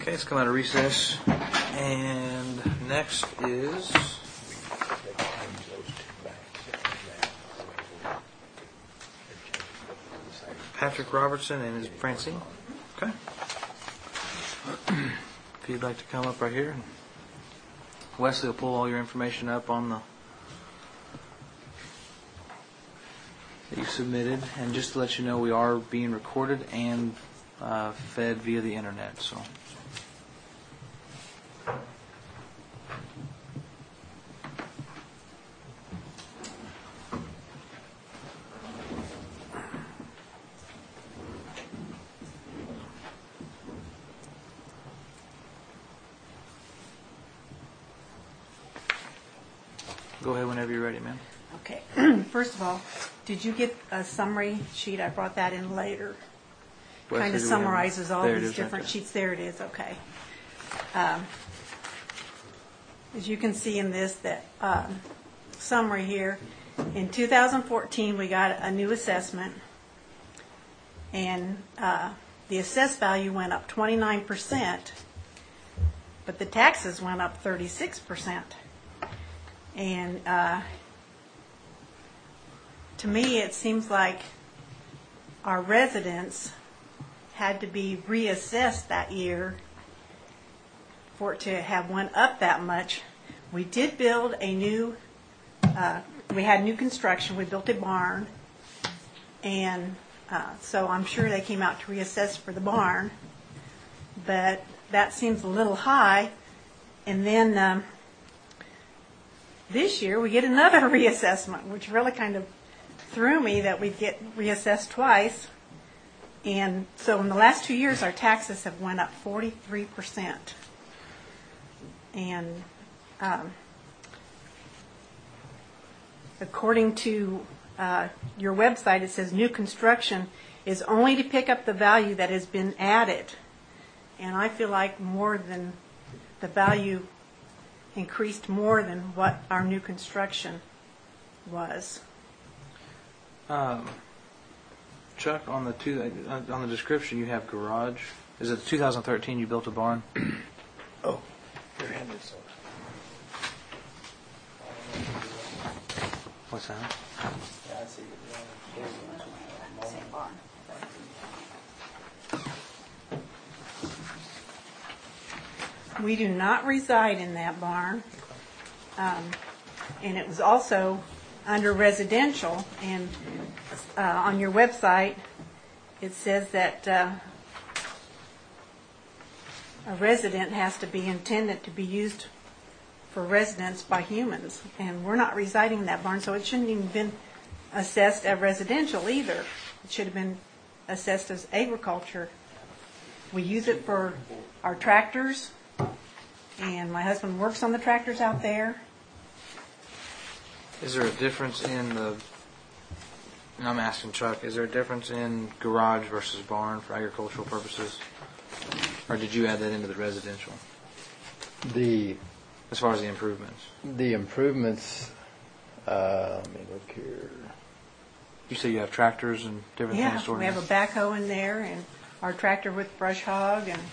Okay, let's come out of recess. And next is Patrick Robertson and his Francine. Okay. If you'd like to come up right here. Wesley will pull all your information up on the that you submitted. And just to let you know, we are being recorded and fed via the internet. So. Go ahead whenever you're ready, ma'am. Okay. First of all, did you get a summary sheet? I brought that in later. Kind of summarizes all these different sheets. There it is. Okay. As you can see in this that summary here, in 2014 we got a new assessment, and the assessed value went up 29%, but the taxes went up 36%. And to me, it seems like our residents had to be reassessed that year for it to have went up that much. We did build a new, we had new construction. We built a barn. And so I'm sure they came out to reassess for the barn. But that seems a little high. And then this year we get another reassessment, which really kind of threw me that we'd get reassessed twice. And so in the last 2 years, our taxes have went up 43%. And according to your website, it says new construction is only to pick up the value that has been added. And I feel like more than the value increased more than what our new construction was. Chuck, on the description you have garage. Is it 2013 you built a barn? Oh, your hand is What's that? Yeah, I see. Same barn. We do not reside in that barn. And it was also under residential. And on your website, it says that a resident has to be intended to be used for residence by humans. And we're not residing in that barn, so it shouldn't even been assessed as residential either. It should have been assessed as agriculture. We use it for our tractors. And my husband works on the tractors out there. Is there a difference in and I'm asking Chuck, is there a difference in garage versus barn for agricultural purposes? Or did you add that into the residential? As far as the improvements? The improvements, let me look here. You say you have tractors and different things stored in we have a backhoe in there and our tractor with brush hog and...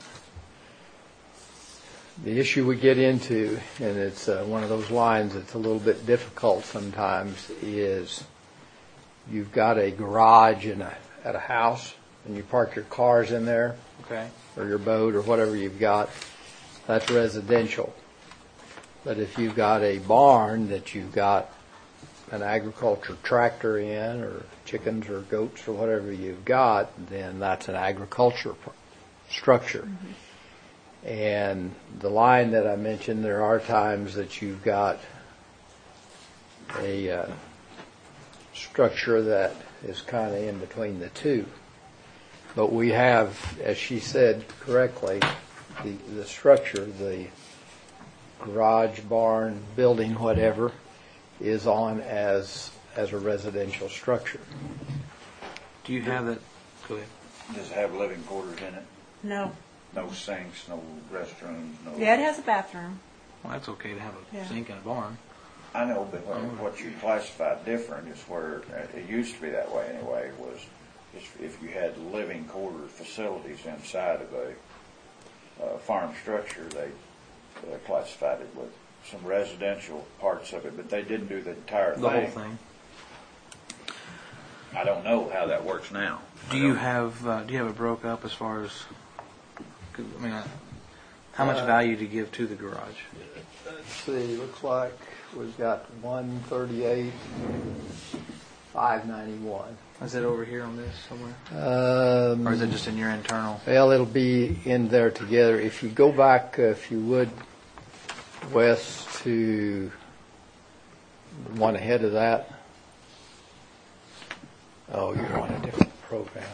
The issue we get into, and it's one of those lines that's a little bit difficult sometimes, is you've got a garage at a house, and you park your cars in there, okay, or your boat, or whatever you've got. That's residential. But if you've got a barn that you've got an agriculture tractor in, or chickens or goats or whatever you've got, then that's an agriculture structure. Mm-hmm. And the line that I mentioned, there are times that you've got a structure that is kind of in between the two. But we have, as she said correctly, the structure, the garage, barn, building, whatever, is on as a residential structure. Do you have that? Go ahead. Does it have living quarters in it? No. No sinks, no restrooms, no... Yeah, it has a bathroom. Well, that's okay to have a sink in a barn. I know, but what you classified different is where, it used to be that way anyway, was if you had living quarters facilities inside of a farm structure, they classified it with some residential parts of it, but they didn't do the entire The whole thing. thing. I don't know how that works now. Do you have it broke up as far as? I mean, how much value to give to the garage? Let's see, looks like we've got 138, 591. Is it over here on this somewhere, or is it just in your internal? Well, it'll be in there together. If you go back, if you would, Wes, to the one ahead of that. Oh, you're on a different program.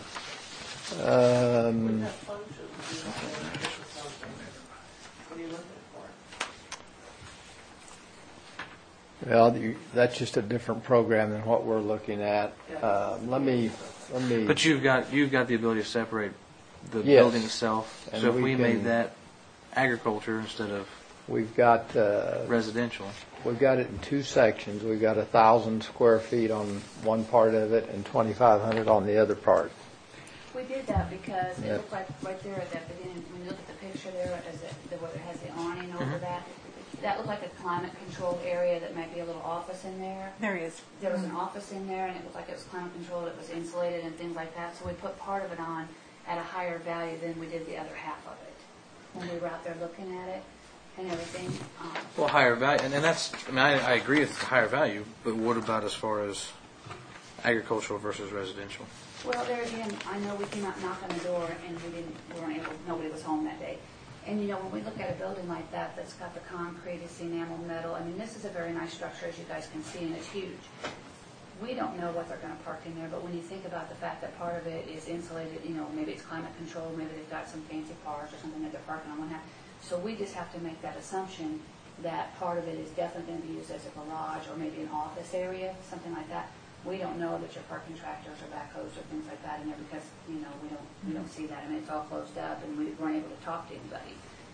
Well, that's just a different program than what we're looking at. Let me. But you've got the ability to separate the Yes. building itself. And So if we we made can- that agriculture instead of We've got residential, we've got it in two sections. We've got 1,000 square feet on one part of it and 2,500 on the other part. We did that because it Yeah. looked like right there at that beginning, when you look at the picture there, where it has the awning over that looked like a climate controlled area that might be a little office in there. There is. There was an office in there, and it looked like it was climate controlled, it was insulated and things like that, so we put part of it on at a higher value than we did the other half of it. When we were out there looking at it and everything. well, higher value, and that's. I mean, I agree with higher value, but what about as far as agricultural versus residential? Well, there again, I know we came out and knocked on the door, and we weren't able, nobody was home that day. And you know, when we look at a building like that, that's got the concrete, it's the enamel metal, I mean, this is a very nice structure, as you guys can see, and it's huge. We don't know what they're gonna park in there, but when you think about the fact that part of it is insulated, you know, maybe it's climate controlled, maybe they've got some fancy cars or something that they're parking on one half. So we just have to make that assumption that part of it is definitely gonna be used as a garage or maybe an office area, something like that. We don't know that you're parking tractors or backhoes or things like that in there because, you know, we don't see that. I mean, it's all closed up and we weren't able to talk to anybody.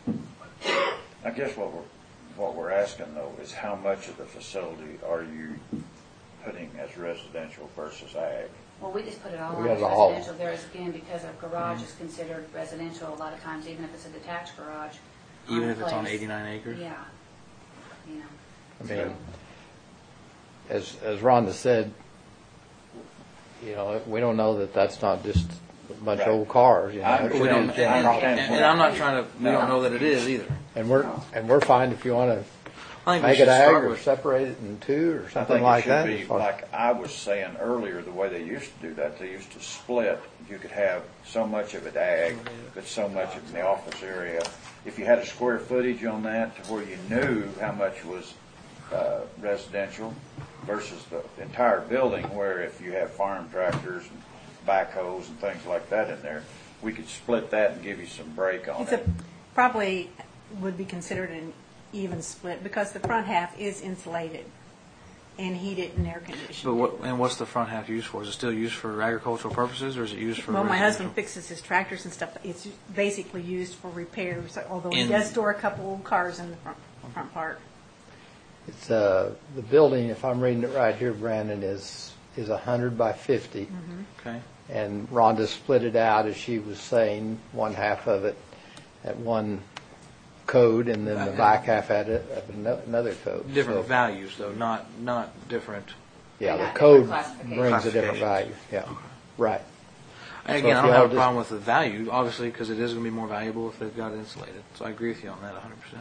I guess what we're asking though is how much of the facility are you putting as residential versus ag? Well, we just put it all We on got as it all. residential. There is, again, because a garage is considered residential a lot of times, even if it's a detached garage. Even if it's on place. 89 acres? Yeah. You know. I mean, as Rhonda said, you know, we don't know that that's not just a bunch of Right. old cars. You know, I It We could don't, be- and, and I'm not trying to. We don't know that it is either. and we're fine if you want to I think we make should it ag start or with. separate it in two or I something think like it that. should be, like I was saying earlier, the way they used to do that, they used to split. You could have so much of it ag, but so much of it in the office area. If you had a square footage on that to where you knew how much was residential versus the entire building, where if you have farm tractors and backhoes and things like that in there, we could split that and give you some break on It's it. probably would be considered an even split because the front half is insulated and heated and air conditioned. But what's the front half used for? Is it still used for agricultural purposes, or is it used for? Well, my residential? husband fixes his tractors and stuff. It's basically used for repairs, although he In- does store a couple old cars in the front part. It's the building, if I'm reading it right here, Brandon, is 100 by 50. Okay. And Rhonda split it out, as she was saying, one half of it at one code, and then the back half at it at another code. Different So, values, though, not different. Yeah, They the got code different classifications. brings a different Classifications. value. Yeah, right. And So again, if I don't y'all have a just- problem with the value, obviously, because it is going to be more valuable if they've got it insulated. So I agree with you on that 100%.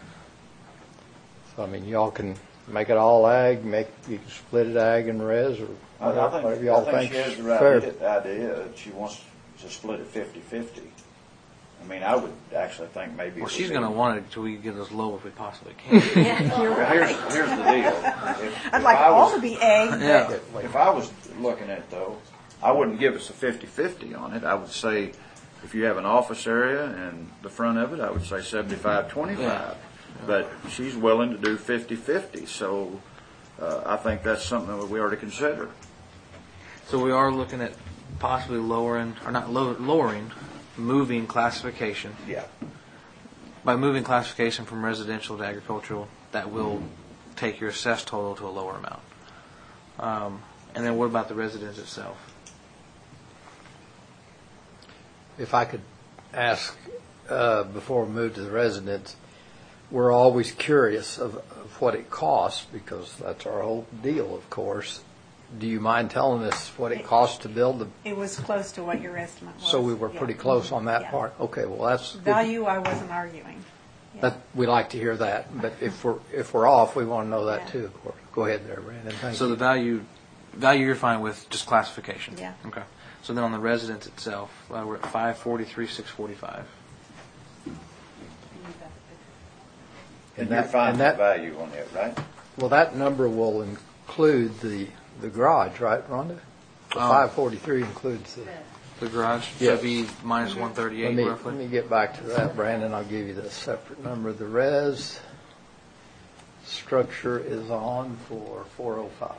So, I mean, y'all can make it all ag, you can split it ag and res, or whatever y'all I think think's she has the right fair. idea. She wants to split it 50-50. I mean, I would actually think maybe. Well, it she's would be- going to want it until we get as low as we possibly can. Well, here's the deal. I'd like all to be egg. Yeah. If I was looking at it though, I wouldn't give us a 50-50 on it. I would say, if you have an office area and the front of it, I would say 75-25. Yeah. But she's willing to do 50-50, so I think that's something that we ought to consider. So we are looking at possibly lowering, or not lowering, moving classification. Yeah. By moving classification from residential to agricultural, that will take your assessed total to a lower amount. And then what about the residence itself? If I could ask before we move to the residents, we're always curious of what it costs, because that's our whole deal, of course. Do you mind telling us what it costs to build the, It was close to what your estimate was. so we were pretty Yeah. close on that Yeah. part? Okay, well, that's good. Value, I wasn't arguing. Yeah. That, we like to hear that, but if we're off, we want to know that Yeah. too, of course. Go ahead there, Brandon, thank So you. the value you're fine with, just classification? Yeah. Okay. So then on the residence itself, we're at 543,645. And that- you're fine and with that- value on it, right? Well, that number will include the garage, right, Rhonda? The 543 includes the... The garage, so Yes. it'd be minus 138 Let roughly? me get back to that, Brandon. I'll give you the separate number. The res structure is on for 405.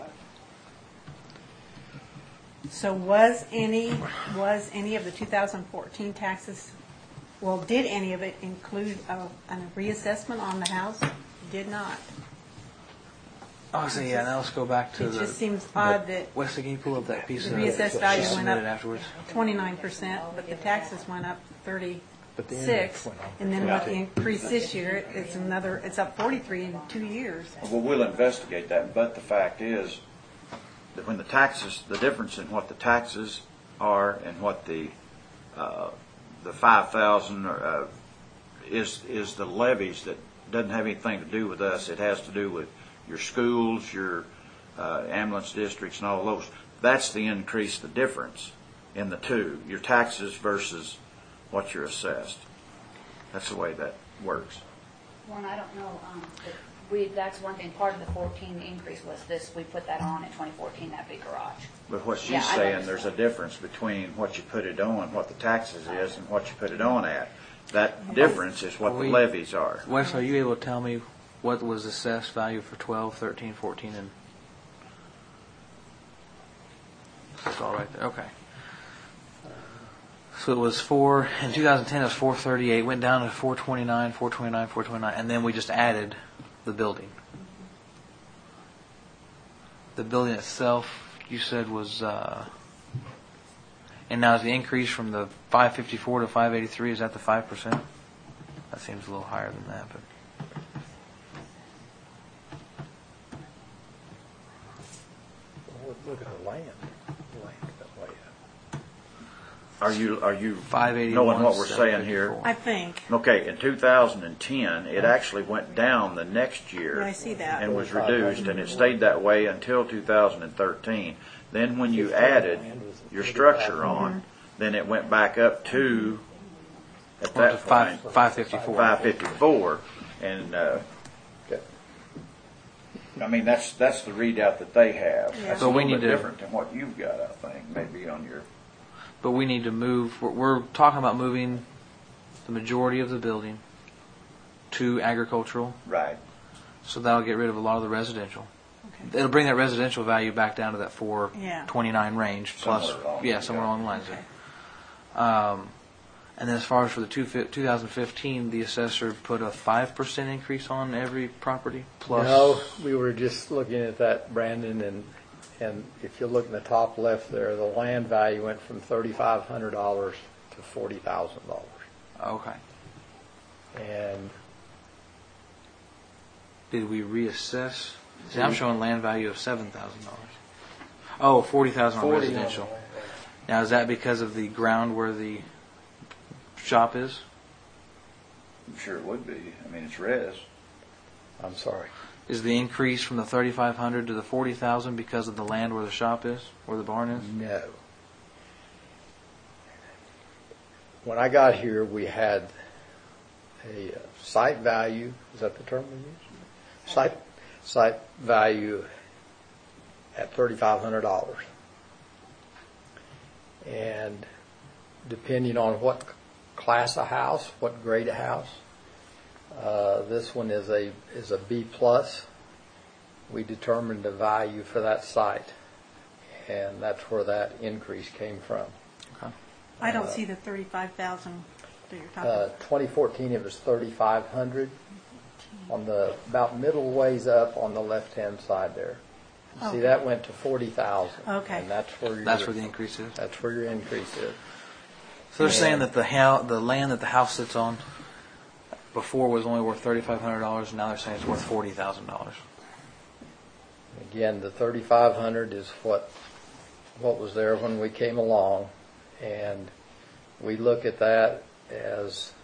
So was any of the 2014 taxes, well, did any of it include a reassessment on the house? Did not. Oh, so yeah, now let's go back to It the... just seems odd that Wesley, can you pull up that piece the of... reassessed value she went submitted up afterwards? 29%, but the taxes went up But the 36, index went up. and then with the increase this year, it's up 43 in 2 years. Well, we'll investigate that, but the fact is that when the taxes, the difference in what the taxes are and what the 5,000 is the levies that doesn't have anything to do with us. It has to do with your schools, your ambulance districts, and all those. That's the increase, the difference in the two, your taxes versus what you're assessed. That's the way that works. Warren, I don't know, that's one thing, part of the 14 increase was this, we put that on in 2014, that big garage. But what she's Yeah, I saying, understand. there's a difference between what you put it on, what the taxes is, and what you put it on at. That difference is what the levies are. Wesley, are you able to tell me what was assessed value for 12, 13, 14, and... It's all right there, okay. So it was in 2010 it was 438, went down to 429, 429, 429, and then we just added the building. The building itself, you said was, and now is the increase from the 554 to 583, is that the 5%? That seems a little higher than that, but. Look at the land. The land got way up. Are you 581, knowing what we're saying here? 754. I think. Okay, in 2010, it actually went down the next year. Yeah, I see that. And was reduced, and it stayed that way until 2013. Then when you added your structure on, then it went back up to, at Well, that to point, 554. 554. And, I mean, that's the readout that they have. Yeah. That's So a we little need bit to- different than what you've got, I think, maybe on your... But we need to move, we're talking about moving the majority of the building to agricultural, Right. so that'll get rid of a lot of the residential. Okay. It'll bring that residential value back down to that 429 range plus, Somewhere along yeah, there, somewhere yeah. along the lines there. And then as far as for the 2015, the assessor put a 5% increase on every property plus. No, we were just looking at that, Brandon, and if you look in the top left there, the land value went from $3,500 to $40,000. Okay. And Did we reassess? See, I'm showing land value of $7,000. Oh, $40,000 on residential. Now, is that because of the ground where the shop is? I'm sure it would be. I mean, it's res. I'm sorry. Is the increase from the 3,500 to the 40,000 because of the land where the shop is, where the barn is? No. When I got here, we had a site value. Is that the term we use? Site value at $3,500. And depending on what class of house, what grade of house, this one is a B plus. We determined the value for that site, and that's where that increase came from. Okay. I don't see the 35,000 that you're talking about. 2014, it was 3,500 on the about middle ways up on the left-hand side there. See, Okay. that went to 40,000. Okay. And that's where That's where the increase is. That's where your increase is. So they're saying that the land that the house sits on before was only worth $3,500, and now they're saying it's worth $40,000. Again, the 3,500 is what was there when we came along, and we look at that as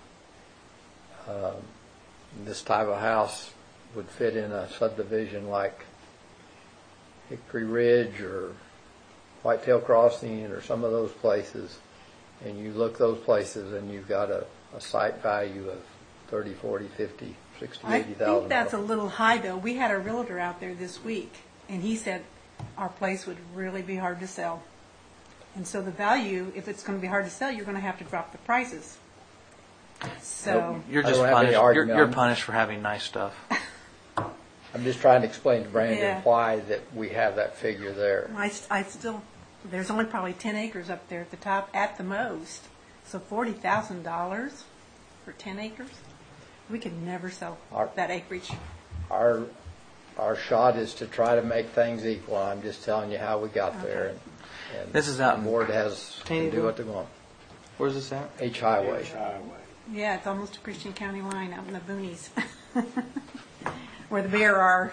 this type of house would fit in a subdivision like Hickory Ridge or Whitetail Crossing or some of those places, and you look those places and you've got a site value of 30, 40, 50, 60, I 80,000. think that's a little high, though. We had a realtor out there this week, and he said our place would really be hard to sell. And so the value, if it's going to be hard to sell, you're going to have to drop the prices. So You're I just don't have any punished. argument You're on it. punished for having nice stuff. I'm just trying to explain to Brandon Yeah. why that we have that figure there. I still, there's only probably 10 acres up there at the top at the most. So $40,000 for 10 acres? We could never sell that acreage. Our shot is to try to make things equal. I'm just telling you how we got there. And This is out the in board has to do Taneyville? what they want. Where's this at? H Highway. Yeah, it's almost a Christian County line out in the boonies where the bear are.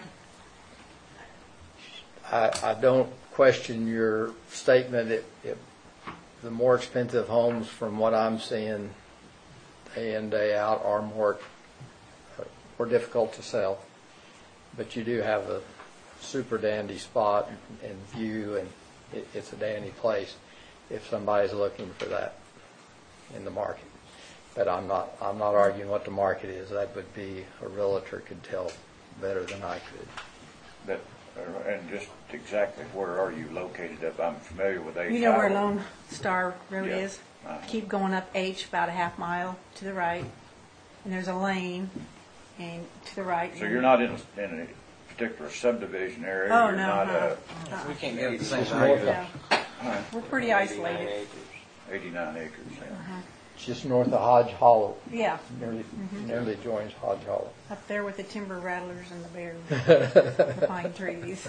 I don't question your statement. The more expensive homes, from what I'm seeing day in, day out, are more difficult to sell. But you do have a super dandy spot and view, and it's a dandy place if somebody's looking for that in the market. But I'm not arguing what the market is. That would be, a realtor could tell better than I could. But, and just exactly where are you located up? I'm familiar with H. You know where Highway. Lone Star Road Yeah. is? Uh-huh. Keep going up H about a half mile to the right, and there's a lane, and to the right. So you're not in a particular subdivision area? Oh, You're no, not, no. We can't get the same Just value. north No. We're pretty isolated. 89 acres, yeah. It's just north of Hodge Hollow. Yeah, Nearly joins Hodge Hollow. up there with the timber rattlers and the bears, the pine trees.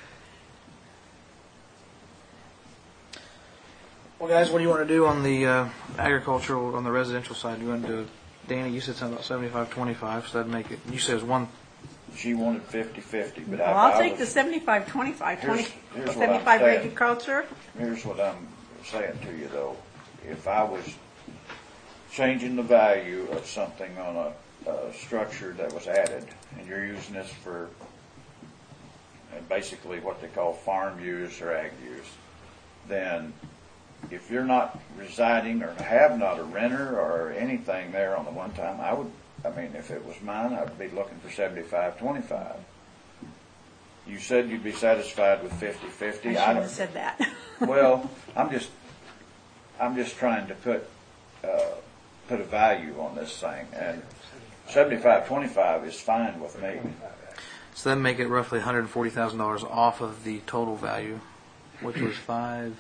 Well, guys, what do you want to do on the agricultural, on the residential side? You want to do, Danny, you said something about 75-25, so that'd make it, you said it was one, She wanted 50-50, but Well, I'll take the 75-25, Here's what I'm 75 saying. agriculture. Here's what I'm saying to you, though. If I was changing the value of something on a structure that was added, and you're using this for basically what they call farm use or ag use, then if you're not residing or have not a renter or anything there on the one time, if it was mine, I'd be looking for 75-25. You said you'd be satisfied with 50-50. I shouldn't have said that. Well, I'm just trying to put a value on this thing, and 75-25 is fine with me. so that'd make it roughly $140,000 off of the total value, which was 5.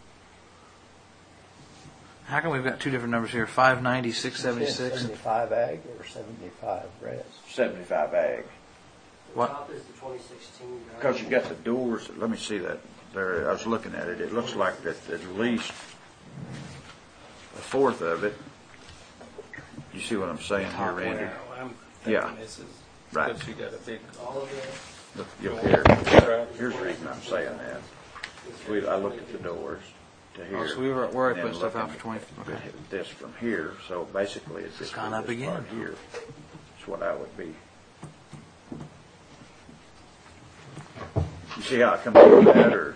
How come we've got two different numbers here? 590, 676. 75 ag or 75 res? 75 ag. What? Top is the 2016. Because you got the doors, let me see that. There, I was looking at it. It looks like that at least a fourth of it. You see what I'm saying here, Randy? I'm Yeah. thinking this is, Right. because you got a big, All of it. Look, here's the reason I'm saying that. I looked at the doors to here. Oh, so we were already and putting stuff out looking for 20. at Okay. This from here, so basically it's just gone up this again. part here. That's what I would be. You see how I come up with that, or?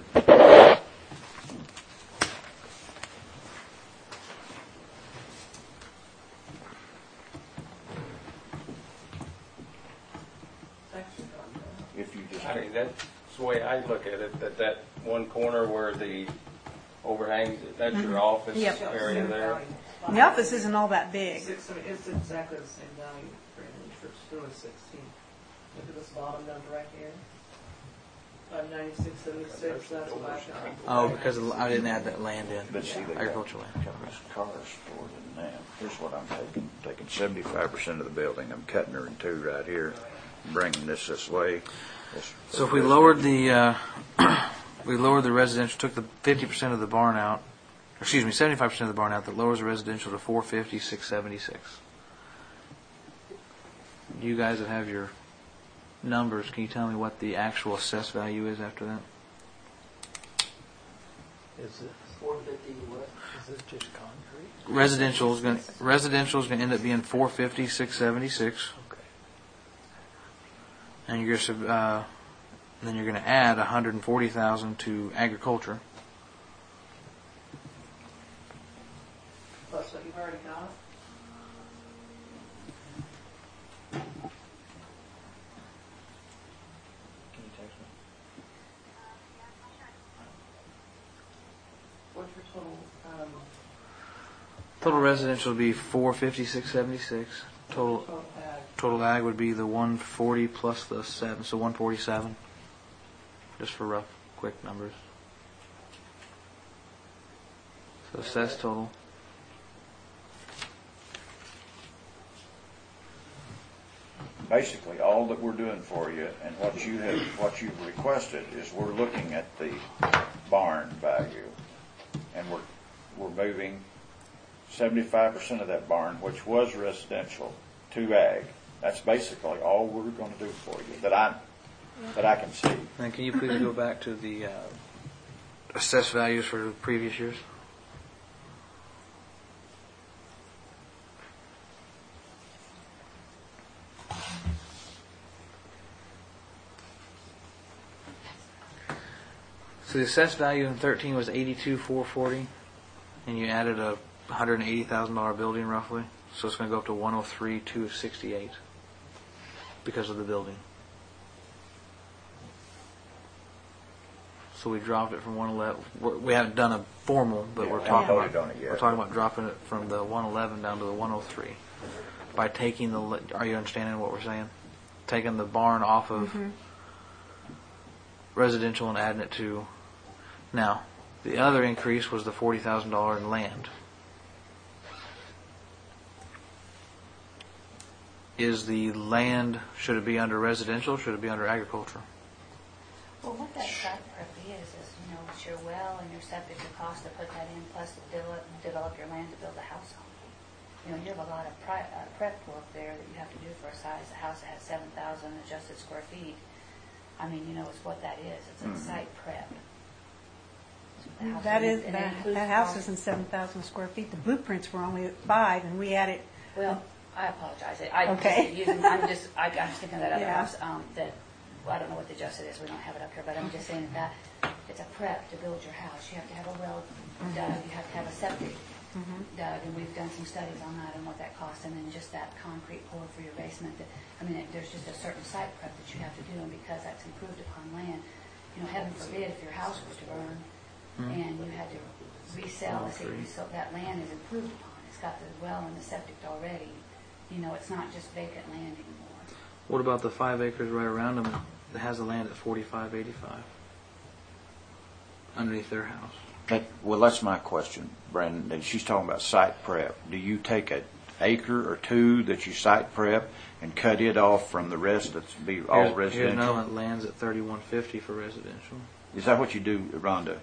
If you just I mean, that's the way I look at it, that one corner where the overhangs, that's your office Yep. area there. The office isn't all that big. It's exactly the same value, Brandon, for still is 16. Look at this bottom number right here. 596.76, that's what I got. Oh, because I didn't add that land in. But see, they got Agricultural land. this cars stored in them. Here's what I'm taking 75% of the building. I'm cutting her in two right here, bringing this way. So if we lowered the residential, took the 50% of the barn out, excuse me, 75% of the barn out, that lowers the residential to 450, 676. You guys that have your numbers, can you tell me what the actual assessed value is after that? Is it, 450 what? is this just concrete? Residential is going to end up being 450, 676. Okay. And you're then you're going to add 140,000 to agriculture. Plus what you've already got. Can you text me? What's your total, Total residential would be 450, 676. total ag? Total ag would be the 140 plus the 7, so 147. Just for rough, quick numbers. So assessed total. Basically, all that we're doing for you and what you've requested is we're looking at the barn value, and we're moving 75% of that barn, which was residential, to ag. That's basically all we're going to do for you that I can see. And can you please go back to the assessed values for the previous years? So the assessed value in 13 was 82,440, and you added a $180,000 building roughly, so it's going to go up to 103,268 because of the building. So we dropped it from 111. We haven't done a formal, but Yeah, we're we talking haven't voted about on it yet. we're talking about dropping it from the 111 down to the 103 by taking the. Are you understanding what we're saying? Taking the barn off of residential and adding it to. Now, the other increase was the $40,000 in land. Is the land, should it be under residential or should it be under agriculture? Well, what that site prep is you know, it's your well and your septic, the cost to put that in, plus to develop your land to build a house on. You know, you have a lot of prep work there that you have to do for a size, a house that has 7,000 adjusted square feet. I mean, you know, it's what that is. It's a site prep. The house That is, and it includes that house costs. isn't 7,000 square feet. The blueprints were only 5, and we added, Well, I apologize. Okay. I'm just thinking of that other Yeah. house, that, well, I don't know what the adjusted is, we don't have it up here, but I'm just saying that it's a prep to build your house. You have to have a well dug, you have to have a septic dug, and we've done some studies on that and what that costs, and then just that concrete pour for your basement. There's just a certain site prep that you have to do, and because that's improved upon land, you know, heaven forbid if your house was to burn and you had to resell, let's say that land is improved upon. It's got the well and the septic already. You know, it's not just vacant land anymore. What about the 5 acres right around them that has the land at 4585 underneath their house? Well, that's my question, Brandon. And she's talking about site prep. Do you take an acre or two that you site prep and cut it off from the rest that's be all Here's residential? another one that lands at 3150 for residential. Is that what you do, Rhonda?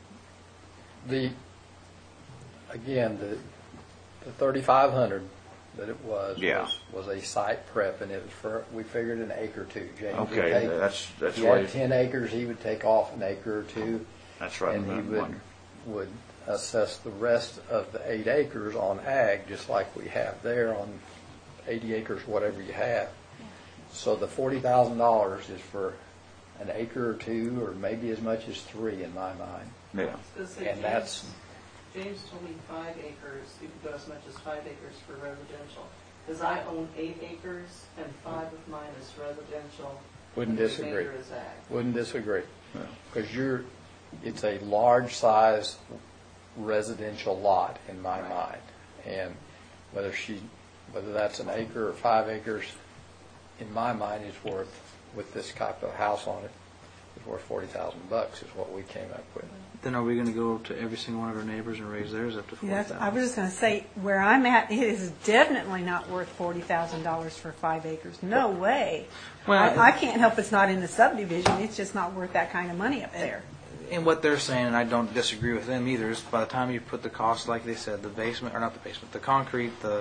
Again, the 3,500 that it was Yeah. was a site prep, and it was for, we figured an acre or two. James would Okay, take- that's if he right. had 10 acres, he would take off an acre or two, That's right. and he I'm would wondering. assess the rest of the 8 acres on ag, just like we have there on 80 acres, whatever you have. So the $40,000 is for an acre or two, or maybe as much as 3 in my mind. Yeah. And that's, James told me 5 acres, you could go as much as 5 acres for residential. Because I own 8 acres and 5 of mine is residential. Wouldn't and the disagree. remainder is ag. Wouldn't disagree. Because it's a large size residential lot in my mind. And whether that's an acre or 5 acres, in my mind is worth, with this type of house on it, is worth $40,000 is what we came up with. Then are we going to go to every single one of our neighbors and raise theirs up to That's, 40,000? I was just going to say, where I'm at, it is definitely not worth $40,000 for 5 acres. No way. Well, I can't help it's not in the subdivision. It's just not worth that kind of money up there. and what they're saying, and I don't disagree with them either, is by the time you put the cost, like they said, the basement, or not the basement, the concrete, the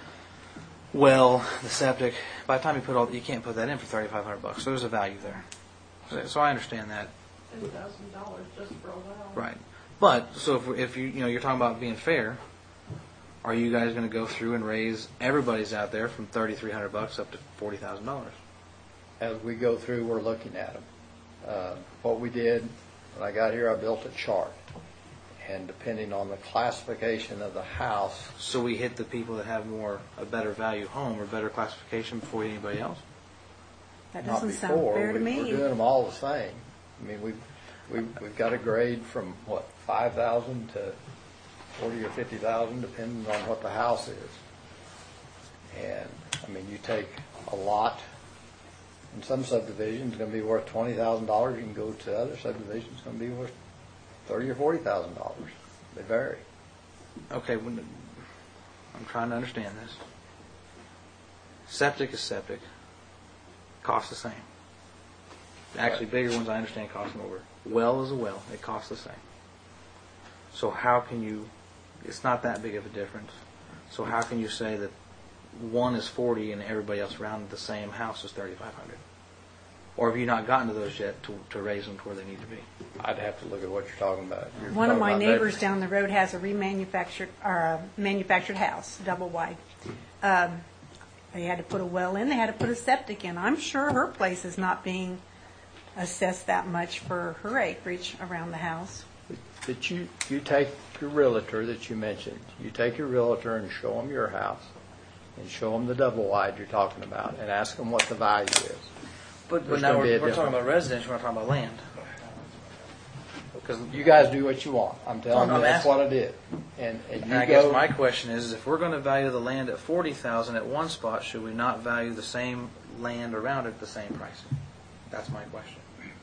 well, the septic, by the time you put all, you can't put that in for $3,500. So there's a value there. So I understand that. $10,000 just for a well. Right. But, so if you you're talking about being fair, are you guys going to go through and raise everybody's out there from $3,300 up to $40,000? As we go through, we're looking at them. What we did, when I got here, I built a chart. And depending on the classification of the house, So we hit the people that have a better value home or better classification before anybody else? That not doesn't sound before, fair to we're me. doing them all the same. I mean, we've got a grade from, what, 5,000 to 40 or 50,000, depending on what the house is. And, I mean, you take a lot, in some subdivisions, it's going to be worth $20,000. You can go to other subdivisions, it's going to be worth $30,000 or $40,000. They vary. Okay, I'm trying to understand this. Septic is septic. Costs the same. Actually, bigger ones I understand cost more. Well is a well. It costs the same. So how can you, it's not that big of a difference. So how can you say that one is 40 and everybody else around the same house is 3,500? Or have you not gotten to those yet to raise them to where they need to be? I'd have to look at what you're talking about. You're One of talking my about neighbors bedrooms. down the road has a remanufactured, or a manufactured house, double wide. They had to put a well in, they had to put a septic in. I'm sure her place is not being assessed that much for her acreage around the house. That you take your realtor that you mentioned, you take your realtor and show them your house, and show them the double wide you're talking about, and ask them what the value is. But There's now gonna be a we're talking difference. about residential, we're not talking about land. Because You guys do what you want. I'm telling No, you, I'm that's what I did. And you I guess go, my question is, if we're going to value the land at $40,000 at one spot, should we not value the same land around it at the same price? That's my question.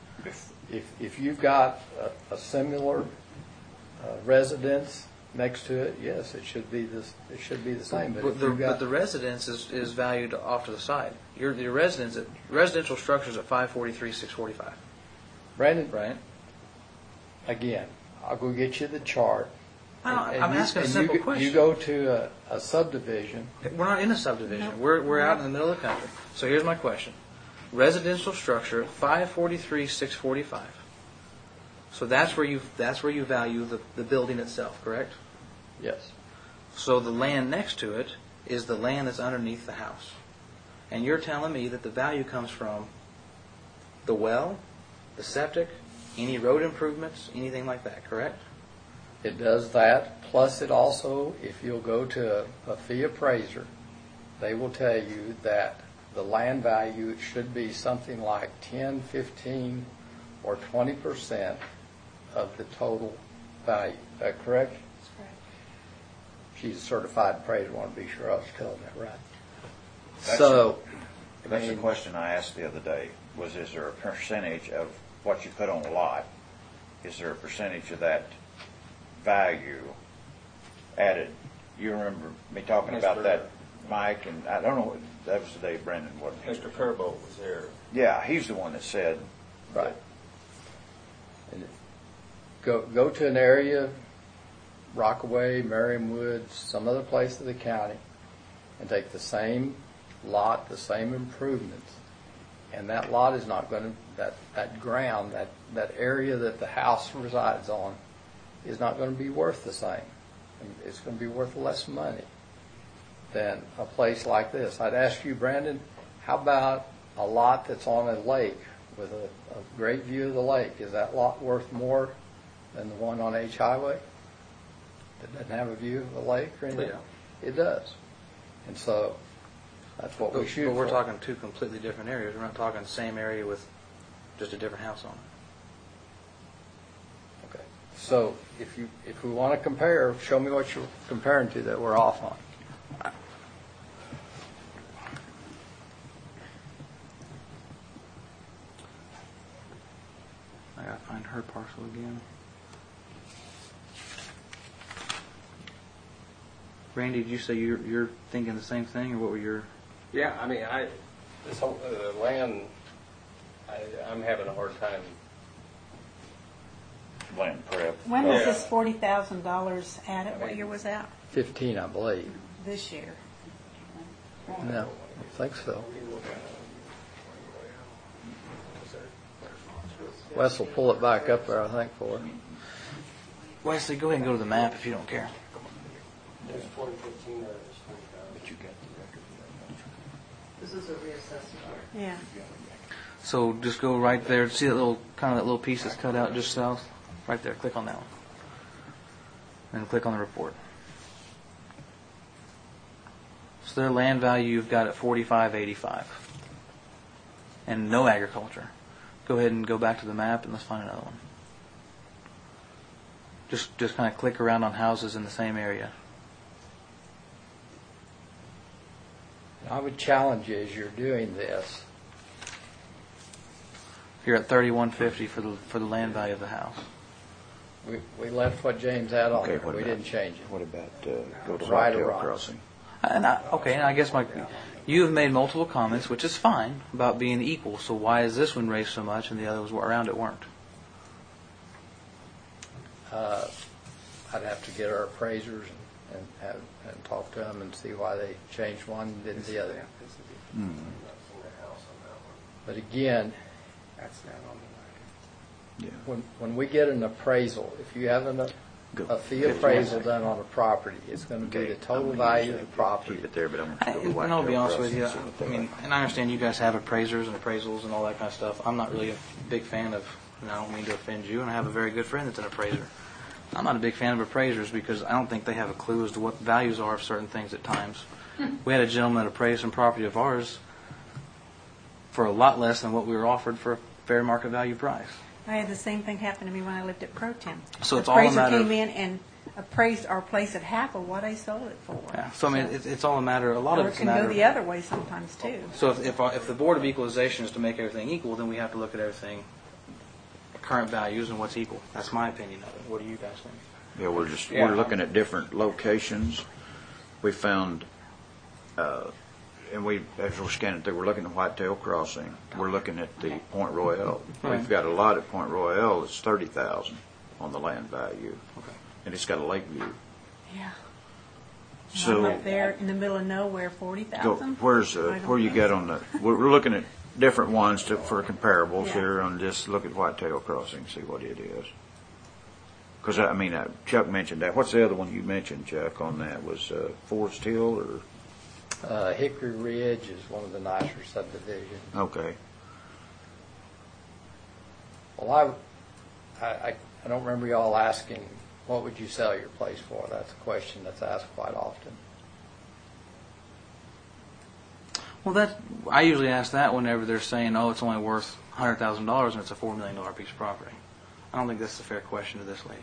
if you've got a similar residence next to it, yes, it should be this. It should be the same. But if you've got, But the residence is valued off to the side. Your residential structure's at 543, 645, Brandon, right? again, I'll go get you the chart. And I'm asking a simple question. You go to a subdivision. We're not in a subdivision. We're out in the middle of the country. So here's my question. Residential structure, 543, 645. So that's where you value the building itself, correct? Yes. So the land next to it is the land that's underneath the house. And you're telling me that the value comes from the well, the septic, any road improvements, anything like that, correct? It does that. Plus, it also, if you'll go to a fee appraiser, they will tell you that the land value should be something like 10, 15, or 20% of the total value. Is that correct? That's correct. She's a certified appraiser. I want to be sure I was telling that right. That's That's the question I asked the other day, was is there a percentage of what you put on a lot? Is there a percentage of that value added? You remember me talking about that, Mike, and I don't know, that was the day Brendan wasn't here. Mr. Kerbo was there. Yeah, he's the one that said, Right. And go to an area, Rockaway, Merriam Woods, some other place of the county, and take the same lot, the same improvements, and that lot is not going to, that ground, that area that the house resides on, is not going to be worth the same. It's going to be worth less money than a place like this. I'd ask you, Brandon, how about a lot that's on a lake with a great view of the lake? Is that lot worth more than the one on H Highway that doesn't have a view of the lake or anything? Yeah. It does. And so that's what we shoot But we're for. talking two completely different areas. We're not talking the same area with just a different house on it. Okay. So if we want to compare, show me what you're comparing to that we're off on. I gotta find her parcel again. Randy, did you say you're thinking the same thing, or what were your? Yeah, I mean, this whole, land, I'm having a hard time land prep. When was Yeah. this $40,000 added? What year was that? 15, I believe. This year. No, I think so. Wes will pull it back up there, I think, for it. Wesley, go ahead and go to the map if you don't care. There's 2015 or there's 20,000. But you got the record of This is a reassessment. Yeah. So just go right there. See that little that little piece that's cut out just south? Right there. Click on that one. And click on the report. So their land value you've got at 45.85. And no agriculture. Go ahead and go back to the map and let's find another one. Just kind of click around on houses in the same area. I would challenge you as you're doing this. You're at 31.50 for the land value of the house. We left what James had on Okay, there. what We about- didn't change it. What about go to Right or Whitetail wrong? Crossing? And I guess you have made multiple comments, which is fine, about being equal. So why is this one raised so much and the others around it weren't? I'd have to get our appraisers and talk to them and see why they changed one and didn't the other. But again, Yeah. when we get an appraisal, if you have a fee appraisal done on a property, it's going to be the total value of the property. Keep it there, but I'm And I'll be honest with you, I mean, and I understand you guys have appraisers and appraisals and all that kind of stuff. I'm not really a big fan of, and I don't mean to offend you, and I have a very good friend that's an appraiser. I'm not a big fan of appraisers because I don't think they have a clue as to what values are of certain things at times. We had a gentleman that appraised some property of ours for a lot less than what we were offered for a fair market value price. I had the same thing happen to me when I lived at Pro Tem. So it's The all a appraiser matter of- came in and appraised our place at half of what I sold it for. Yeah. So I mean, it's all a matter. A lot Or of it it's a can matter. go the other way sometimes too. So if the Board of Equalization is to make everything equal, then we have to look at everything, current values and what's equal. That's my opinion of it. What do you guys think? Yeah, we're looking at different locations. We found, and as we're scanning through, we're looking at Whitetail Crossing. We're looking at the Point Royale. Right. We've got a lot at Point Royale that's 30,000 on the land value, Okay. and it's got a lake view. Yeah. So I'm up there in the middle of nowhere, go, 40,000. where's I don't where you know. get on the? We're looking at different ones for comparables Yeah. here. On just look at Whitetail Crossing, see what it is. Because I mean, Chuck mentioned that. What's the other one you mentioned, Chuck? On that was Forest Hill, or Hickory Ridge is one of the nicer subdivisions. okay. Well, I don't remember y'all asking, what would you sell your place for? That's a question that's asked quite often. Well, I usually ask that whenever they're saying, "Oh, it's only worth $100,000 and it's a $4 million piece of property." I don't think that's a fair question to this lady.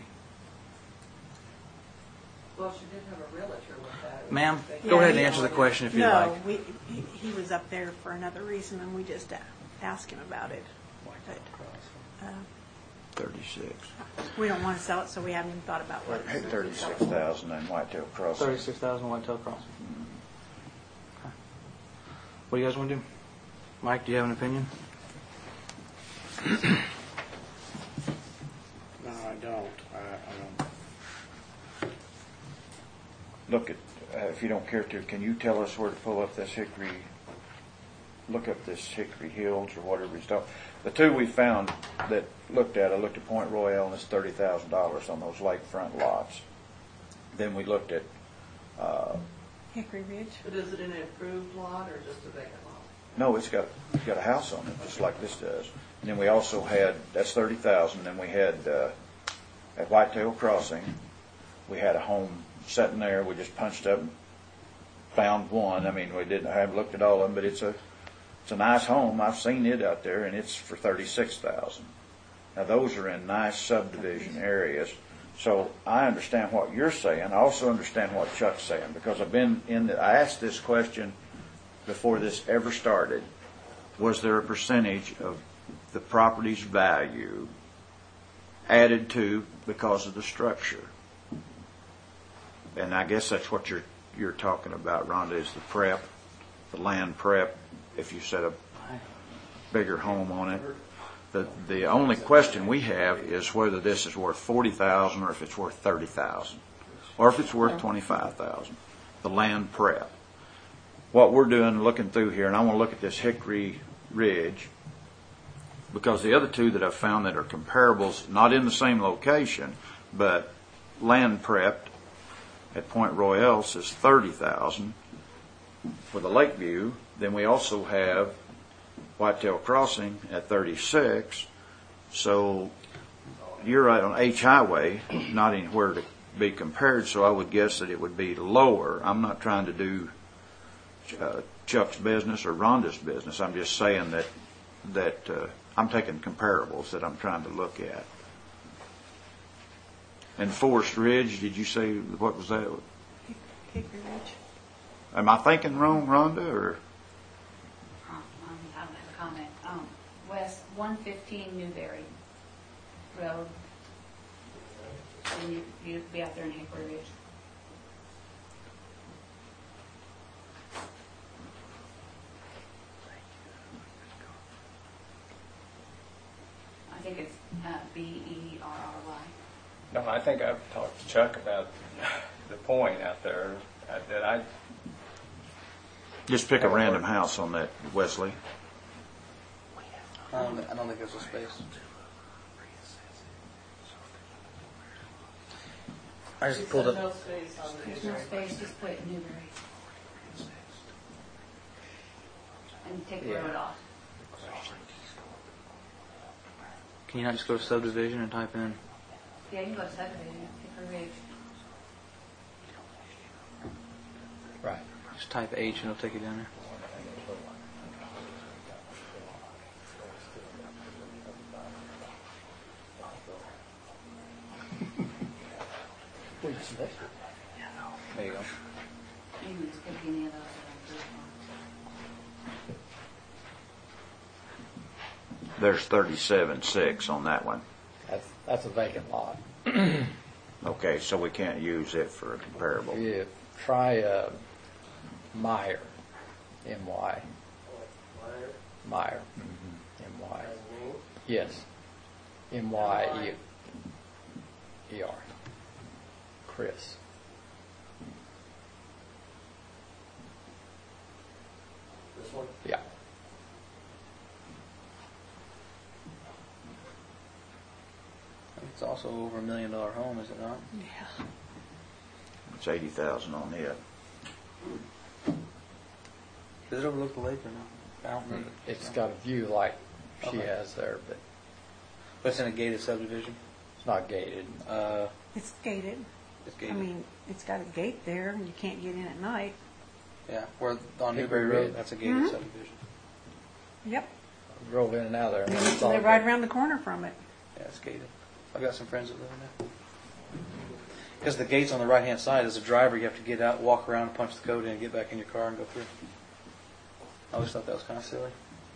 Well, she did have a realtor with that. Ma'am, Yeah, go ahead and he- answer the question if you No, like. he was up there for another reason and we just asked him about it. But 36. we don't want to sell it, so we haven't even thought about what. 36,000 in Whitetail Crossing. 36,000 Whitetail Crossing. Okay. What do you guys want to do? Mike, do you have an opinion? No, I don't. Look at, if you don't care to, can you tell us where to pull up this Hickory, look up this Hickory Hills or whatever it's called. The two we found that I looked at Point Royale and it's $30,000 on those lakefront lots. Then we looked at, Hickory Ridge? But is it an approved lot or just a vacant lot? no, it's got a house on it, just like this does. And then we also had, that's 30,000, then we had, at Whitetail Crossing, we had a home sitting there, we just punched up and found one. I mean, I haven't looked at all of them, but it's a nice home. I've seen it out there, and it's for 36,000. Now, those are in nice subdivision areas. So I understand what you're saying. I also understand what Chuck's saying, because I asked this question before this ever started. Was there a percentage of the property's value added to because of the structure? And I guess that's what you're talking about, Rhonda, is the prep, the land prep, if you set a bigger home on it. The only question we have is whether this is worth 40,000 or if it's worth 30,000, or if it's worth 25,000. The land prep. What we're doing, looking through here, and I want to look at this Hickory Ridge, because the other two that I've found that are comparables, not in the same location, but land prepped at Point Royale is 30,000 for the Lakeview. Then we also have Whitetail Crossing at 36. So you're right on H Highway, not anywhere to be compared. So I would guess that it would be lower. I'm not trying to do Chuck's business or Rhonda's business. I'm just saying that I'm taking comparables that I'm trying to look at. And Forest Ridge, did you say, what was that? Hickory Ridge. Am I thinking wrong, Rhonda, or? I don't have a comment. West 115 Newberry Road. And you'd be out there in Hickory Ridge. I think it's Berry. No, I think I've talked to Chuck about the point out there that I. Just pick a random house on that, Wesley. I don't think there's a space. I just pulled There's up. no space on the There's no space, just put it Newberry. And take the road off. Can you not just go to subdivision and type in? Yeah, you can go to subdivision, Hickory Ridge. Right. Just type H and it'll take you down there. There you go. You can just pick any of those. There's 37.6 on that one. That's a vacant lot. Okay, so we can't use it for a comparable. Yeah, try Meyer, M-Y. Meyer, M-Y. Yes, M-Y-E-R. Chris. This one? Yeah. It's also over $1 million home, is it not? Yeah. It's 80,000 on it. Does it overlook the lake or not? I don't remember. It's got a view like she Okay. has there, but But it's in a gated subdivision. it's not gated. It's gated. It's I gated. mean, it's got a gate there, and you can't get in at night. Yeah, where on Hickory Newberry Road, Ridge. that's a gated Mhm. subdivision. Yep. I drove in and out there. And They it's all live right gated. around the corner from it. Yeah, it's gated. I've got some friends that live in there. Because the gate's on the right-hand side, as a driver, you have to get out, walk around, punch the code in, get back in your car and go through. I always thought that was kind of silly.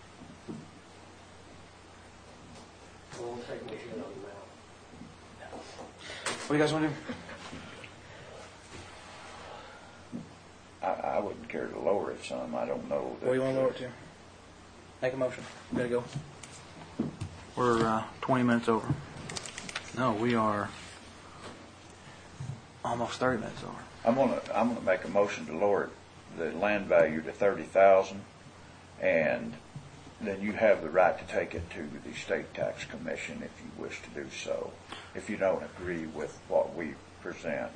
We'll take what you got on the map. What do you guys want to do? I wouldn't care to lower it some. I don't know. What do you want to lower it to? Make a motion. We gotta go. We're 20 minutes over. No, we are almost 30 minutes over. I'm gonna make a motion to lower the land value to 30,000, and then you have the right to take it to the state tax commission if you wish to do so. If you don't agree with what we present,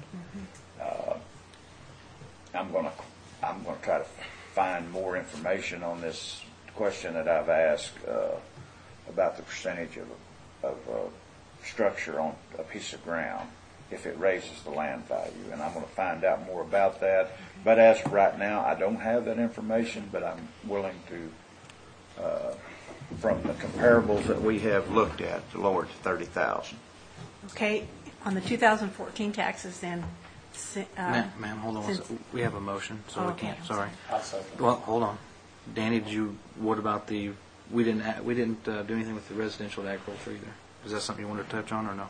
I'm gonna try to find more information on this question that I've asked about the percentage of structure on a piece of ground if it raises the land value, and I'm going to find out more about that. But as of right now, I don't have that information, but I'm willing to, from the comparables that we have looked at, to lower it to 30,000. Okay, on the 2014 taxes then, Ma'am, hold on one since- second. We have a motion, so we Okay, can't, I'm sorry. I'll second. Well, hold on. Danny, what about we didn't do anything with the residential to agriculture either. Is that something you wanted to touch on or no?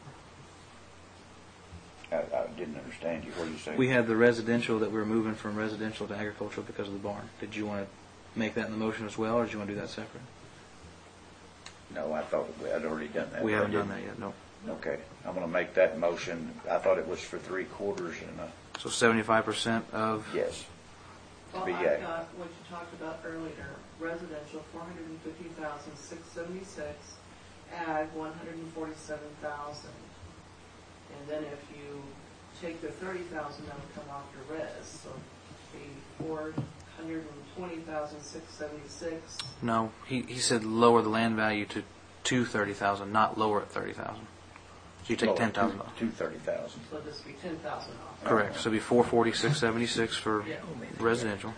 I didn't understand you. What did you say? We had the residential that we were moving from residential to agricultural because of the barn. Did you want to make that in the motion as well, or did you want to do that separate? No, I thought we had already done that. We haven't but I done that yet, no. didn't. Okay, I'm gonna make that motion. I thought it was for 3/4 and So 75% of, yes. Well, Be I've yay. got what you talked about earlier, residential, 450,676, ag, 147,000. And then if you take the 30,000, that would come off your res, so the 420,676. no, he said lower the land value to 30,000, not lower at 30,000. So you take 10,000 off. 230,000. So this would be 10,000 off. Correct, so it'd be 446.76 for Yeah. residential.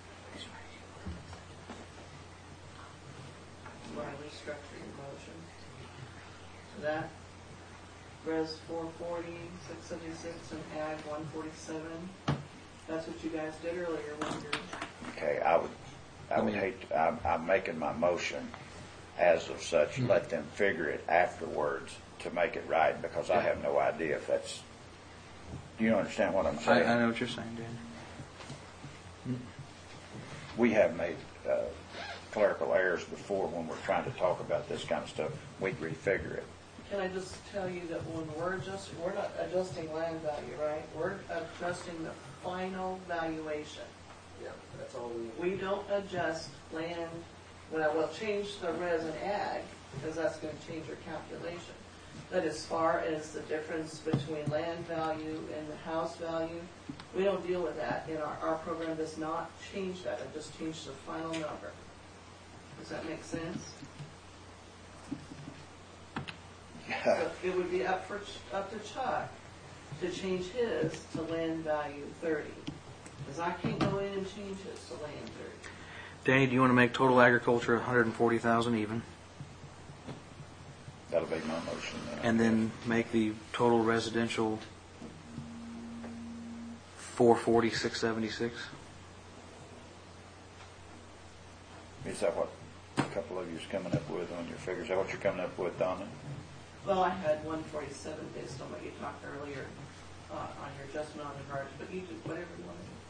When I restructure your motion. So that, res 440, 676, and ag 147. That's what you guys did earlier when you're, Okay, I would hate, I'm making my motion as of such, let them figure it afterwards to make it right, because I have no idea if that's, do you understand what I'm I saying? know what you're saying, Dan. We have made clerical errors before when we're trying to talk about this kind of stuff. We refigure it. can I just tell you that when we're adjusting, we're not adjusting land value, right? We're adjusting the final valuation. Yeah, that's all we need. We don't adjust land, well, we'll change the res and ag, because that's going to change your calculation. But as far as the difference between land value and the house value, we don't deal with that. And our program does not change that. It just changes the final number. Does that make sense? Yeah. So it would be up to Chuck to change his to land value 30. Because I can't go in and change his to land 30. Danny, do you want to make total agriculture 140,000 even? That'll be my motion. And then make the total residential 446.76? Is that what a couple of you's coming up with on your figures? Is that what you're coming up with, Donna? Well, I had 147 based on what you talked earlier on your adjustment on the charge, but you do whatever you want to do.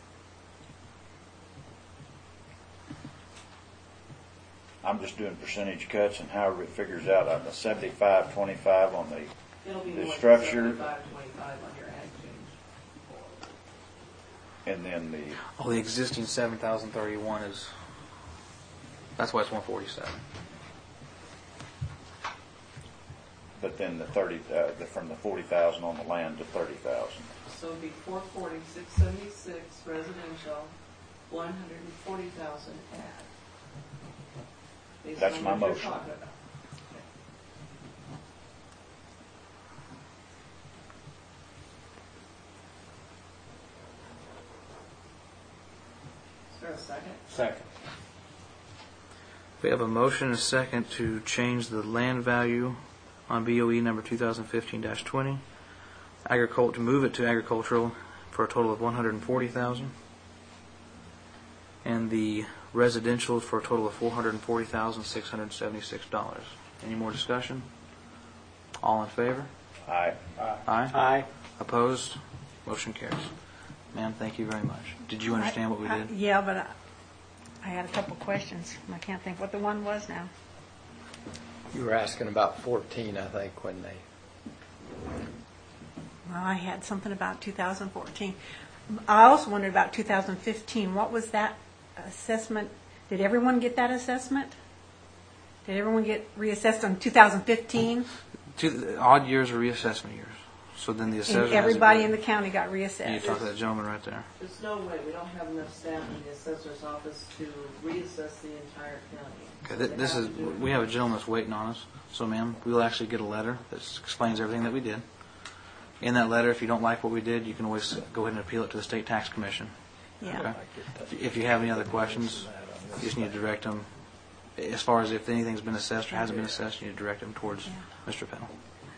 I'm just doing percentage cuts, and however it figures out, I'm a 75-25 on the It'll be The more structure- than 75-25 on your ag change. and then the Oh, the existing 7,031 is, that's why it's 147. but then the 30 from the 40,000 on the land to 30,000. So it'd be 440, 676 residential, 140,000 ag. Based That's on my what you're motion. talking about. Is there a second? Second. We have a motion and a second to change the land value on BOE number 2015-20. To move it to agricultural for a total of 140,000. And the residential for a total of $440,676. Any more discussion? All in favor? Aye. Aye. Aye. Opposed? Motion carries. Ma'am, thank you very much. Did you understand what we did? Yeah, but I had a couple questions. I can't think what the one was now. You were asking about 14, I think, when they, Well, I had something about 2014. I also wondered about 2015. What was that assessment? Did everyone get that assessment? Did everyone get reassessed on 2015? Odd years are reassessment years. So then the assessor And has everybody to- in the county got You reassessed. talk to that gentleman right there. There's no way, we don't have enough staff in the assessor's office to reassess the entire county. Okay, So they this have is, to do it. we have a gentleman that's waiting on us. So, ma'am, we'll actually get a letter that explains everything that we did. In that letter, if you don't like what we did, you can always go ahead and appeal it to the State Tax Commission. Yeah. Okay? If you have any other questions, you just need to direct them, as far as if anything's been assessed or hasn't been assessed, you need to direct them towards Mr. Pennell.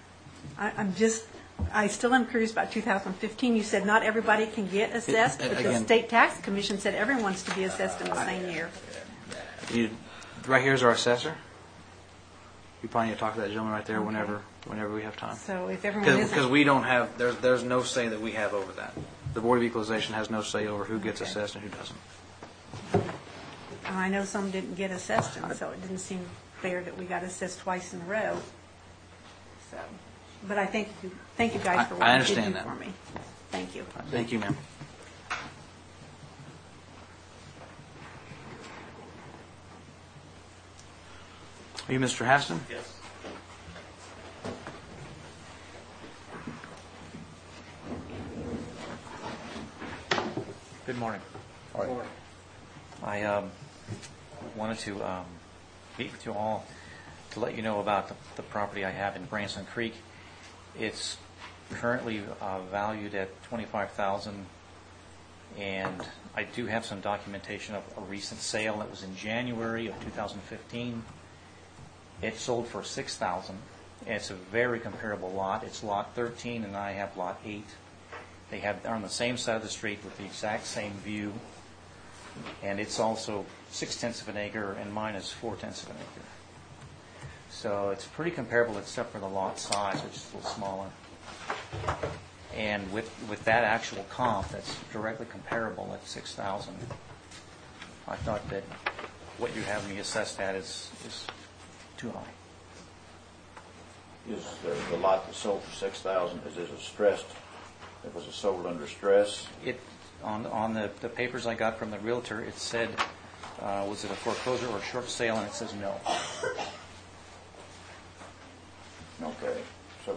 I still am curious about 2015. You said not everybody can get assessed, but the again- State Tax Commission said everyone's to be assessed in the same year. Right here's our assessor. You probably need to talk to that gentleman right there whenever we have time. So if everyone Because isn't, we don't have, there's no say that we have over that. The Board of Equalization has no say over who gets assessed and who doesn't. I know some didn't get assessed, and so it didn't seem fair that we got assessed twice in a row. So, but I thank you guys for I what you did understand do that. for me. Thank you. Thank you, ma'am. Are you Mr. Haston? Yes. Good morning. All right. I wanted to meet with you all to let you know about the property I have in Branson Creek. It's currently valued at $25,000, and I do have some documentation of a recent sale that was in January of 2015. It sold for $6,000. It's a very comparable lot. It's lot 13, and I have lot 8. They're on the same side of the street with the exact same view, and it's also 0.6 of an acre, and mine is 0.4 of an acre. So it's pretty comparable except for the lot size, which is a little smaller. And with that actual comp, that's directly comparable at 6,000. I thought that what you have me assessed at is too high. Is the lot that sold for 6,000, is it stressed? It was sold under stress? It on the papers I got from the realtor, it said, was it a foreclosure or a short sale, and it says no. Okay, so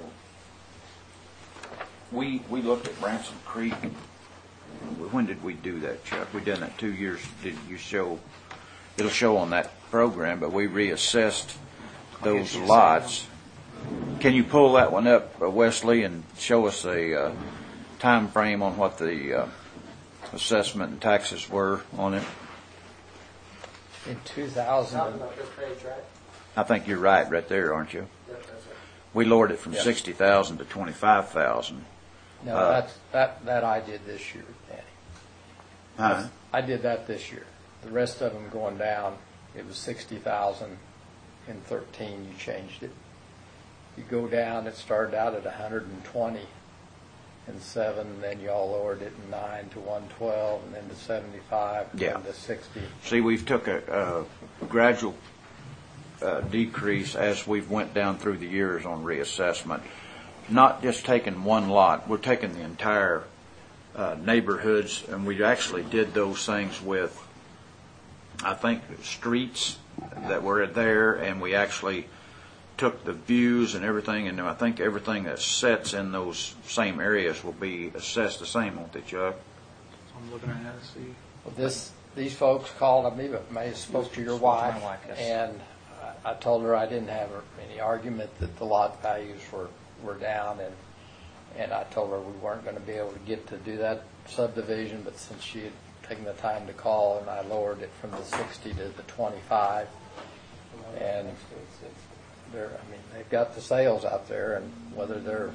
we looked at Branson Creek. When did we do that, Chuck? We done that 2 years. Did you show? It'll show on that program, but we reassessed those lots. Can you pull that one up, Wesley, and show us a time frame on what the assessment and taxes were on it? In 2000, Talking about this page, right? I think you're right there, aren't you? Yep, that's right. We lowered it from Yes. 60,000 to 25,000. no, that I did this year, Danny. Huh? I did that this year. The rest of them going down, it was 60,000. In 13, you changed it. You go down, it started out at 120 in 7, then you all lowered it in 9 to 112, and then to 75, and Yeah. then to 60. See, we've took a gradual decrease as we've went down through the years on reassessment. Not just taking one lot, we're taking the entire neighborhoods, and we actually did those things with, I think, streets that were there, and we actually took the views and everything, and I think everything that sets in those same areas will be assessed the same, won't they, Chuck? I'm looking at it to see. Well, these folks called, I believe it may have spoke to your wife, my wife, yes. and I told her I didn't have any argument that the lot values were down, and I told her we weren't going to be able to get to do that subdivision, but since she had taken the time to call, and I lowered it from the 60 to the 25, and they've got the sales out there, and whether they're,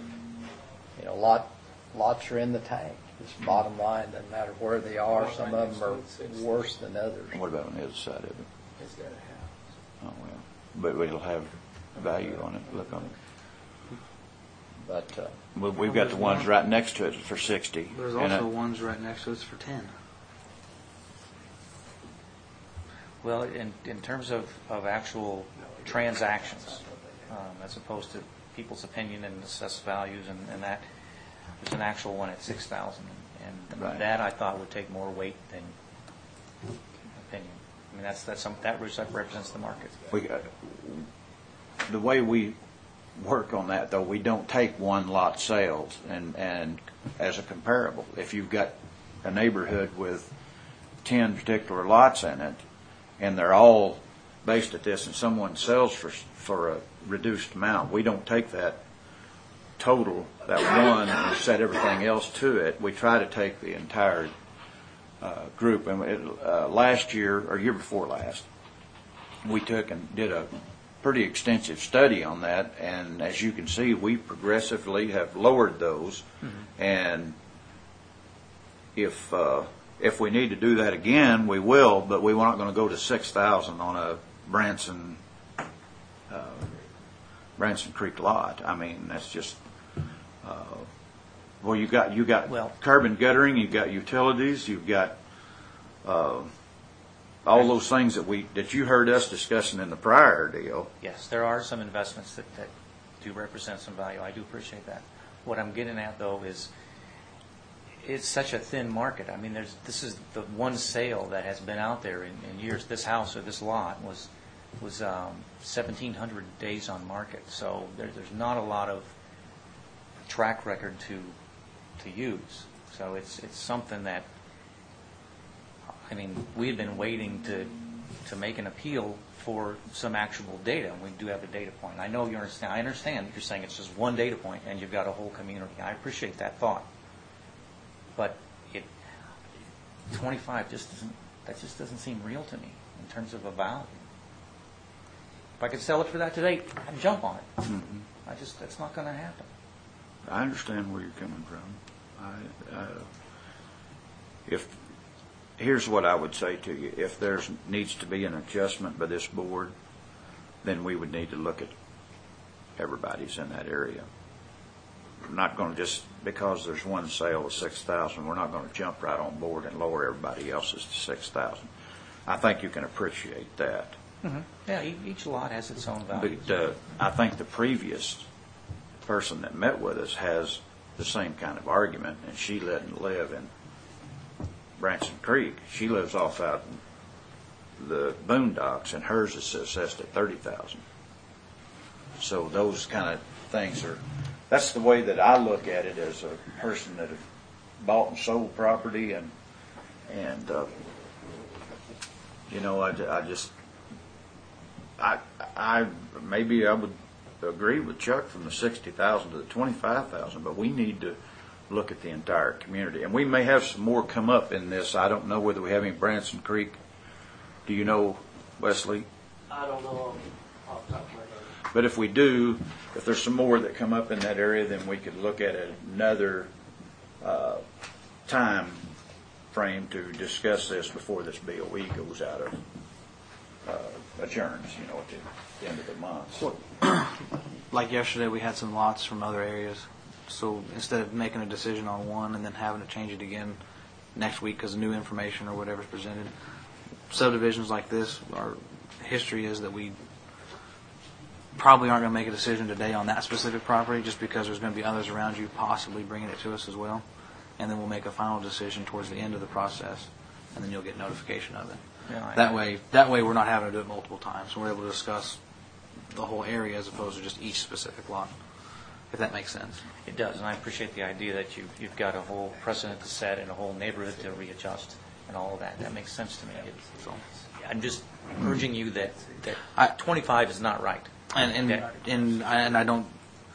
lots are in the tank. Just bottom line, doesn't matter where they are. Some of them are worse than others. What about on the other side of it? It's got a house. Oh, well, but it'll have value on it, look on it. But We've got the ones right next to it for 60. There's and also ones right next to us for 10. Well, in terms of actual transactions, as opposed to people's opinion and assessed values and that, there's an actual one at 6,000, and Right. that I thought would take more weight than opinion. I mean, that represents the market. The way we work on that, though, we don't take one lot sales and as a comparable. If you've got a neighborhood with 10 particular lots in it, and they're all based at this, and someone sells for a reduced amount, we don't take that total, that one, and set everything else to it. We try to take the entire group. And last year, or year before last, we took and did a pretty extensive study on that, and as you can see, we progressively have lowered those. Mm-hmm. And if we need to do that again, we will, but we're not going to go to 6,000 on a Branson Creek lot. I mean, that's just well, you got Well, curb and guttering, you've got utilities, you've got all those things that you heard us discussing in the prior deal. Yes, there are some investments that do represent some value. I do appreciate that. What I'm getting at, though, is it's such a thin market. I mean, this is the one sale that has been out there in years. This house or this lot was 1,700 days on market. So there's not a lot of track record to use. So it's something that, I mean, we had been waiting to make an appeal for some actual data, and we do have a data point. I know you understand. I understand that you're saying it's just one data point, and you've got a whole community. I appreciate that thought, but 25 just doesn't seem real to me in terms of a value. If I could sell it for that today, I'd jump on it. Mm-hmm. That's not going to happen. I understand where you're coming from. Here's what I would say to you. If there needs to be an adjustment by this board, then we would need to look at everybody's in that area. We're not going to just, because there's one sale of 6,000, we're not going to jump right on board and lower everybody else's to 6,000. I think you can appreciate that. Mm-hmm. Yeah, each lot has its own value. But I think the previous person that met with us has the same kind of argument, and she doesn't live in Branson Creek. She lives off out in the boondocks, and hers is assessed at 30,000. So those kind of things that's the way that I look at it as a person that have bought and sold property, and maybe I would agree with Chuck from the 60,000 to the 25,000, but we need to look at the entire community. And we may have some more come up in this. I don't know whether we have any Branson Creek. Do you know, Wesley? I don't know off the top of my head. But if we do, if there's some more that come up in that area, then we could look at another time frame to discuss this before this BOE goes out of adjourns, at the end of the month. Like yesterday, we had some lots from other areas. So instead of making a decision on one and then having to change it again next week because of new information or whatever's presented, subdivisions like this, our history is that we probably aren't going to make a decision today on that specific property just because there's going to be others around you possibly bringing it to us as well. And then we'll make a final decision towards the end of the process, and then you'll get notification of it. Yeah, That way we're not having to do it multiple times. We're able to discuss the whole area as opposed to just each specific lot, if that makes sense. It does, and I appreciate the idea that you've got a whole precedent to set and a whole neighborhood to readjust and all of that. That makes sense to me. I'm just urging you that 25 is not right. And I don't.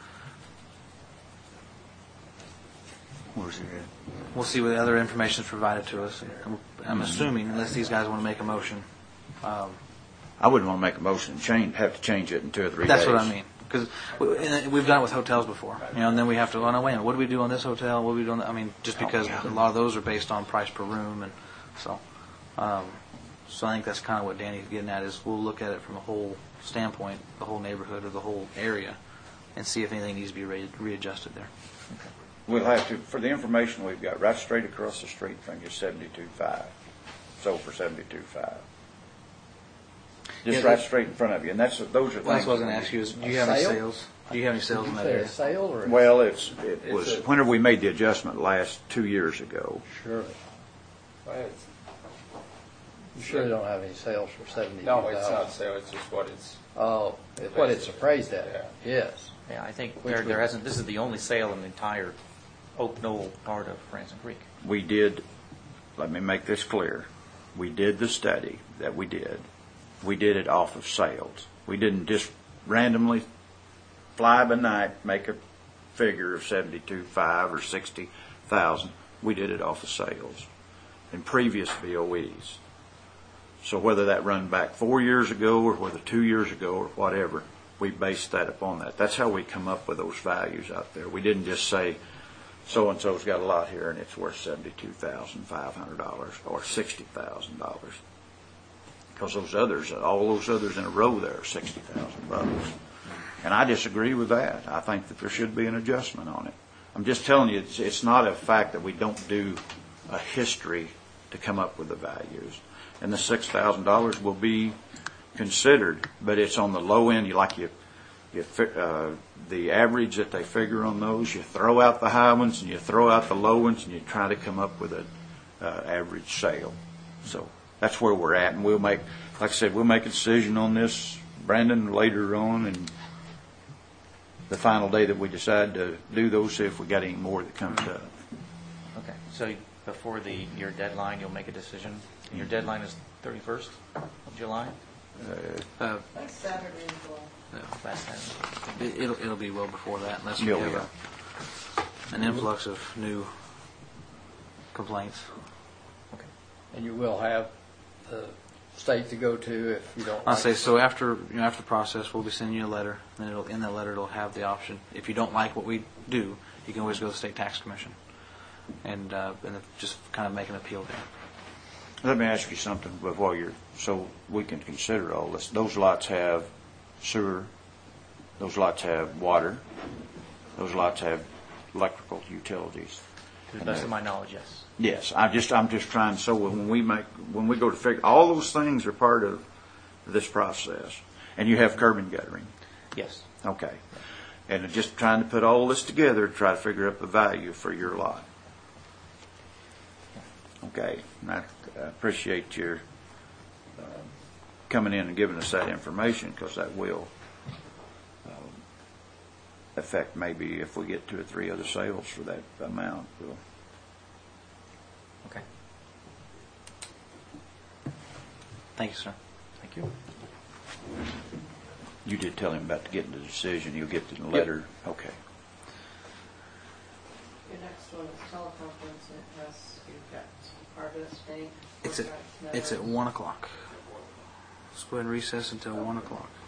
Where's it at? We'll see what the other information is provided to us. I'm assuming, unless these guys want to make a motion. I wouldn't want to make a motion and have to change it in 2 or 3 days. That's what I mean. Because we've done it with hotels before, and then we have to. Oh no, wait a minute. What do we do on this hotel? What do we do on that? I mean, just because a lot of those are based on price per room, and so. So I think that's kind of what Danny's getting at is we'll look at it from a whole standpoint, the whole neighborhood or the whole area, and see if anything needs to be readjusted there. Okay. We'll have to, for the information we've got, right straight across the street from you, 72.5. Sold for 72.5. Just right straight in front of you, and those are things. Well, that's what I was going to ask you: is do you have any sales? Do you have any sales in that area? Sale or Well, it was whenever we made the adjustment last 2 years ago. surely? You surely don't have any sales for 72,000. No, it's not sale, it's just what it's. Oh, it's what it's appraised at. Yes. Yeah, I think there hasn't. This is the only sale in the entire Oak Knoll part of Branson Creek. We did. Let me make this clear. We did the study that we did. We did it off of sales. We didn't just randomly fly by night make a figure of 72.5 or 60,000. We did it off of sales in previous BOEs. So whether that run back 4 years ago or whether 2 years ago or whatever, we based that upon that. That's how we come up with those values out there. We didn't just say so-and-so's got a lot here and it's worth $72,500 or $60,000. Because those others, all those others in a row there are $60,000. And I disagree with that. I think that there should be an adjustment on it. I'm just telling you, it's not a fact that we don't do a history to come up with the values. and the $6,000 will be considered, but it's on the low end. The average that they figure on those, you throw out the high ones and you throw out the low ones, and you try to come up with an average sale. So that's where we're at, and we'll make, like I said, we'll make a decision on this, Brandon, later on, and the final day that we decide to do those, see if we got any more that comes up. Okay, so before your deadline, you'll make a decision? And your deadline is 31st of July? That's Saturday as well. Last time. It'll be well before that, unless we Yeah, have an influx of new complaints. Okay. And you will have the state to go to if you don't I'll like say it. so. After after the process, we'll be sending you a letter, and in that letter it'll have the option. If you don't like what we do, you can always go to the state tax commission, and just kind of make an appeal there. Let me ask you something before so we can consider all this. Those lots have sewer, those lots have water, those lots have electrical utilities. To the best of my knowledge, yes. Yes, I'm just trying, so when we go to figure, all those things are part of this process. And you have curb and guttering. Yes. Okay. And just trying to put all this together to try to figure out the value for your lot. Okay. And I appreciate your coming in and giving us that information, because that will affect maybe if we get 2 or 3 other sales for that amount. Okay. Thank you, sir. Thank you. You did tell him about getting the decision. You'll get the letter. Okay. Your next one is teleconference, and it has, you've got Harvest Bank. It's at 1 o'clock. Let's go ahead and recess until 1 o'clock.